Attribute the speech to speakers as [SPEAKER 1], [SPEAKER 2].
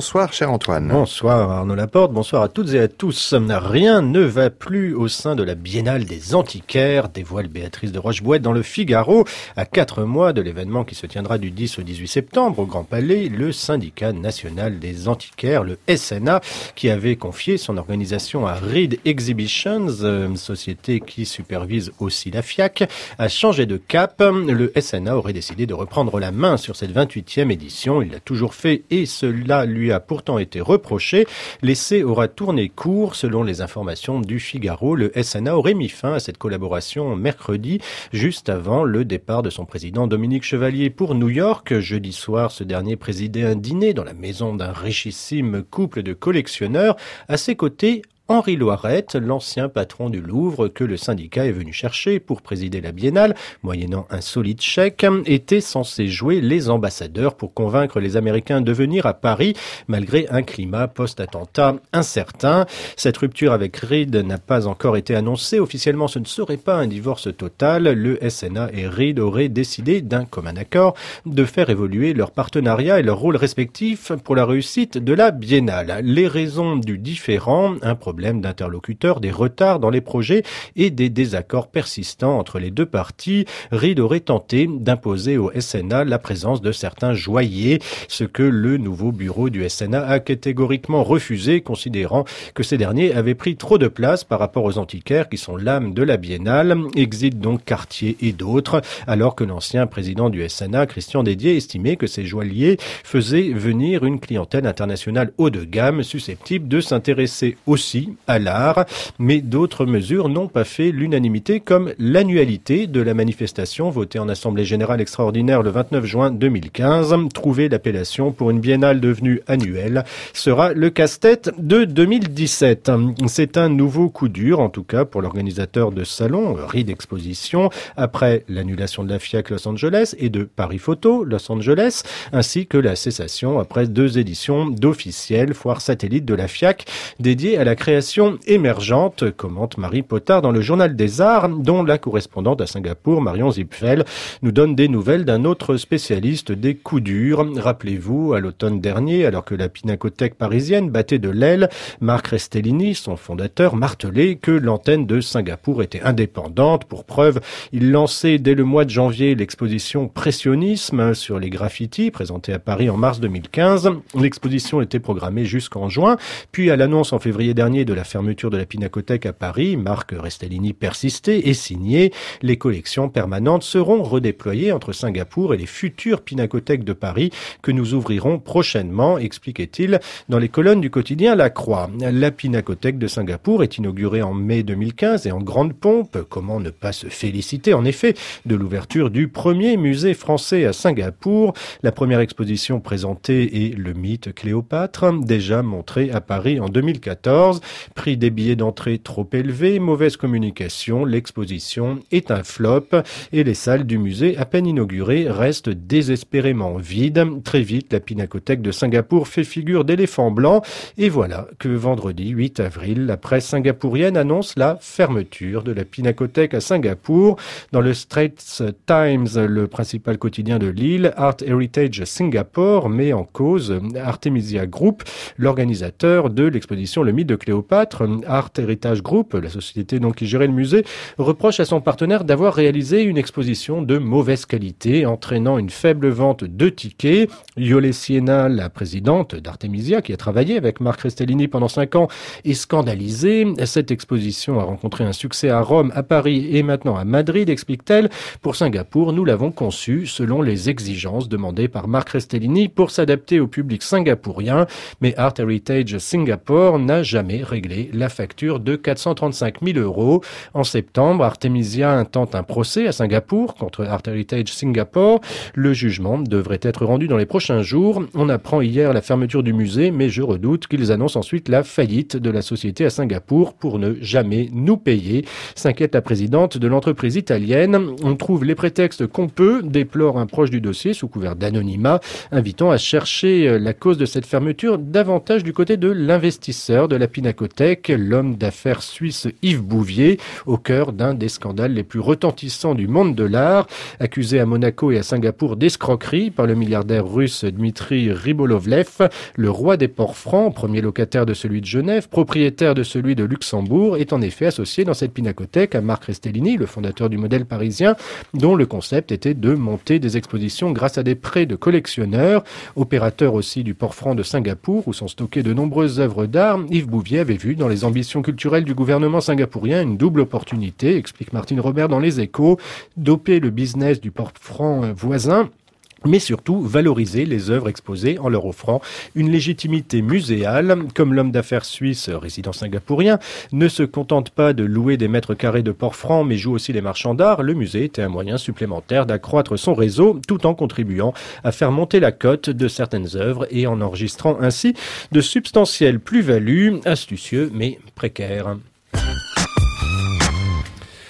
[SPEAKER 1] Bonsoir, cher Antoine.
[SPEAKER 2] Bonsoir Arnaud Laporte, bonsoir à toutes et à tous. Rien ne va plus au sein de la Biennale des Antiquaires, dévoile Béatrice de Rochebouette dans le Figaro. À 4 mois de l'événement qui se tiendra du 10 au 18 septembre au Grand Palais, le syndicat national des antiquaires, le SNA, qui avait confié son organisation à Reed Exhibitions, société qui supervise aussi la FIAC, a changé de cap. Le SNA aurait décidé de reprendre la main sur cette 28e édition. Il l'a toujours fait et cela lui a pourtant été reproché. L'essai aura tourné court. Selon les informations du Figaro, le SNA aurait mis fin à cette collaboration mercredi, juste avant le départ de son président Dominique Chevalier pour New York. Jeudi soir, ce dernier présidait un dîner dans la maison d'un richissime couple de collectionneurs. À ses côtés, Henri Loirette, l'ancien patron du Louvre que le syndicat est venu chercher pour présider la Biennale, moyennant un solide chèque, était censé jouer les ambassadeurs pour convaincre les Américains de venir à Paris, malgré un climat post-attentat incertain. Cette rupture avec Reed n'a pas encore été annoncée. Officiellement, ce ne serait pas un divorce total. Le SNA et Reed auraient décidé, d'un commun accord, de faire évoluer leur partenariat et leur rôle respectif pour la réussite de la Biennale. Les raisons du différend, un problème d'interlocuteurs, des retards dans les projets et des désaccords persistants entre les deux parties. Reed aurait tenté d'imposer au SNA la présence de certains joailliers, ce que le nouveau bureau du SNA a catégoriquement refusé, considérant que ces derniers avaient pris trop de place par rapport aux antiquaires qui sont l'âme de la Biennale. Exit donc Cartier et d'autres, alors que l'ancien président du SNA, Christian Dédier, estimait que ces joailliers faisaient venir une clientèle internationale haut de gamme susceptible de s'intéresser aussi à l'art, mais d'autres mesures n'ont pas fait l'unanimité, comme l'annualité de la manifestation votée en Assemblée Générale Extraordinaire le 29 juin 2015. Trouver l'appellation pour une biennale devenue annuelle sera le casse-tête de 2017. C'est un nouveau coup dur, en tout cas pour l'organisateur de salon, Reed Exposition, après l'annulation de la FIAC Los Angeles et de Paris Photo Los Angeles, ainsi que la cessation après 2 éditions d'officielle foire satellite de la FIAC dédiée à la création émergente, commente Marie Potard dans le Journal des Arts, dont la correspondante à Singapour, Marion Zipfel, nous donne des nouvelles d'un autre spécialiste des coups durs. Rappelez-vous, à l'automne dernier, alors que la pinacothèque parisienne battait de l'aile, Marc Restellini, son fondateur, martelait que l'antenne de Singapour était indépendante. Pour preuve, il lançait dès le mois de janvier l'exposition Pressionnisme sur les graffitis, présentée à Paris en mars 2015. L'exposition était programmée jusqu'en juin, puis à l'annonce en février dernier de la fermeture de la Pinacothèque à Paris, Marc Restellini persistait et signait. Les collections permanentes seront redéployées entre Singapour et les futures pinacothèques de Paris que nous ouvrirons prochainement, expliquait-il dans les colonnes du quotidien La Croix. La Pinacothèque de Singapour est inaugurée en mai 2015 et en grande pompe. Comment ne pas se féliciter en effet de l'ouverture du premier musée français à Singapour. La première exposition présentée est le mythe Cléopâtre, déjà montré à Paris en 2014. Prix des billets d'entrée trop élevé, mauvaise communication, l'exposition est un flop et les salles du musée à peine inaugurées restent désespérément vides. Très vite, la Pinacothèque de Singapour fait figure d'éléphant blanc et voilà que vendredi 8 avril, la presse singapourienne annonce la fermeture de la Pinacothèque à Singapour. Dans le Straits Times, le principal quotidien de l'île, Art Heritage Singapore met en cause Artemisia Group, l'organisateur de l'exposition Le Mythe de Cléopâtre. Art Heritage Group, la société donc qui gérait le musée, reproche à son partenaire d'avoir réalisé une exposition de mauvaise qualité, entraînant une faible vente de tickets. Iole Siena, la présidente d'Artemisia, qui a travaillé avec Marc Restellini pendant 5 ans, est scandalisée. Cette exposition a rencontré un succès à Rome, à Paris et maintenant à Madrid, explique-t-elle. Pour Singapour, nous l'avons conçue selon les exigences demandées par Marc Restellini pour s'adapter au public singapourien, mais Art Heritage Singapore n'a jamais réglé la facture de 435 000 €. En septembre, Artemisia intente un procès à Singapour contre Art Heritage Singapore. Le jugement devrait être rendu dans les prochains jours. On apprend hier la fermeture du musée, mais je redoute qu'ils annoncent ensuite la faillite de la société à Singapour pour ne jamais nous payer, s'inquiète la présidente de l'entreprise italienne. On trouve les prétextes qu'on peut, déplore un proche du dossier sous couvert d'anonymat, invitant à chercher la cause de cette fermeture davantage du côté de l'investisseur de la Pinacothèque Pinakothek, l'homme d'affaires suisse Yves Bouvier, au cœur d'un des scandales les plus retentissants du monde de l'art, accusé à Monaco et à Singapour d'escroquerie par le milliardaire russe Dmitri Ribolovlev, le roi des ports francs, premier locataire de celui de Genève, propriétaire de celui de Luxembourg, est en effet associé dans cette pinacothèque à Marc Restellini, le fondateur du Modèle parisien, dont le concept était de monter des expositions grâce à des prêts de collectionneurs. Opérateur aussi du port franc de Singapour, où sont stockées de nombreuses œuvres d'art, Yves Bouvier avait vu dans les ambitions culturelles du gouvernement singapourien une double opportunité, explique Martine Robert dans Les Échos, doper le business du port franc voisin, mais surtout valoriser les œuvres exposées en leur offrant une légitimité muséale. Comme l'homme d'affaires suisse résident singapourien ne se contente pas de louer des mètres carrés de port franc mais joue aussi les marchands d'art, le musée était un moyen supplémentaire d'accroître son réseau tout en contribuant à faire monter la cote de certaines œuvres et en enregistrant ainsi de substantielles plus-values, astucieux mais précaires.